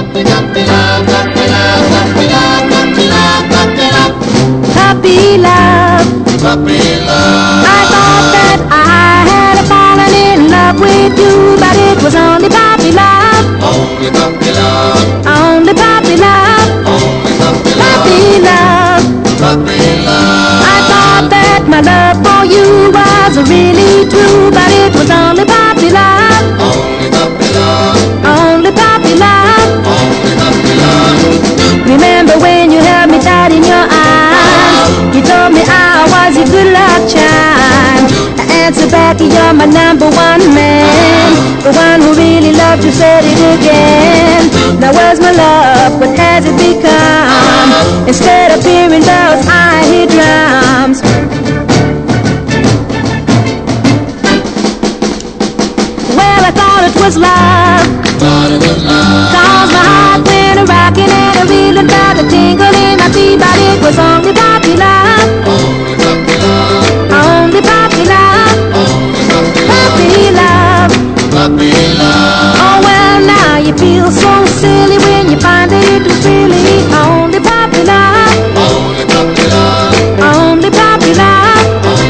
puppy, puppy love, puppy love, puppy love, puppy love, puppy love. Puppy love, Puppy love. I thought that I had fallen in love with you, but it was only puppy love. Only puppy love. Only puppy love. Only puppy love. Puppy love. Puppy love. I thought that my love for you was really true, but it was only puppy love. Only puppy love. Only puppy love. Only puppy love. Remember when you held me tight in your arms? You told me I was your good luck charm. I answered back, you're my number one man, the one who really loved you, said it again. Now where's my love? What has it become? Instead of hearing bells, I hear drums. Well, I thought it was love, Thought it was love. 'cause my heart went a-rocking and a reeling about